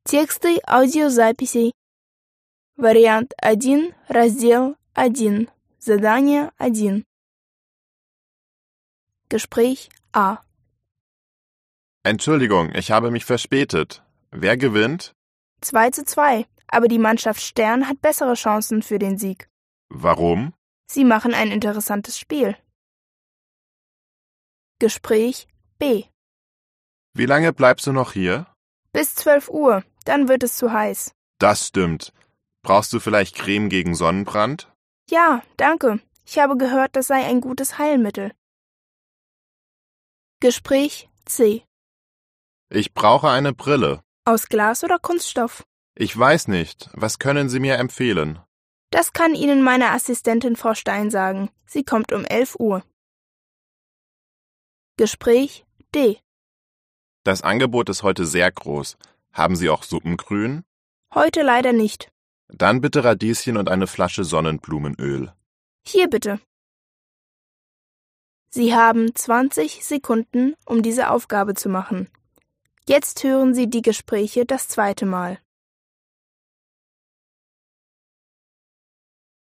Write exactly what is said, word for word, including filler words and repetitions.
Тексты аудиозаписей. Вариант один, раздел один. Задание один. Gespräch A. Entschuldigung, ich habe mich verspätet. Wer gewinnt? zwei zu zwei, aber die Mannschaft Stern hat bessere Chancen für den Sieg. Warum? Sie machen ein interessantes Spiel. Gespräch B. Wie lange bleibst du noch hier? Bis zwölf Uhr, dann wird es zu heiß. Das stimmt. Brauchst du vielleicht Creme gegen Sonnenbrand? Ja, danke. Ich habe gehört, das sei ein gutes Heilmittel. Gespräch C. Ich brauche eine Brille. Aus Glas oder Kunststoff? Ich weiß nicht. Was können Sie mir empfehlen? Das kann Ihnen meine Assistentin Frau Stein sagen. Sie kommt um elf Uhr. Gespräch D. Das Angebot ist heute sehr groß. Haben Sie auch Suppengrün? Heute leider nicht. Dann bitte Radieschen und eine Flasche Sonnenblumenöl. Hier bitte. Sie haben zwanzig Sekunden, um diese Aufgabe zu machen. Jetzt hören Sie die Gespräche das zweite Mal.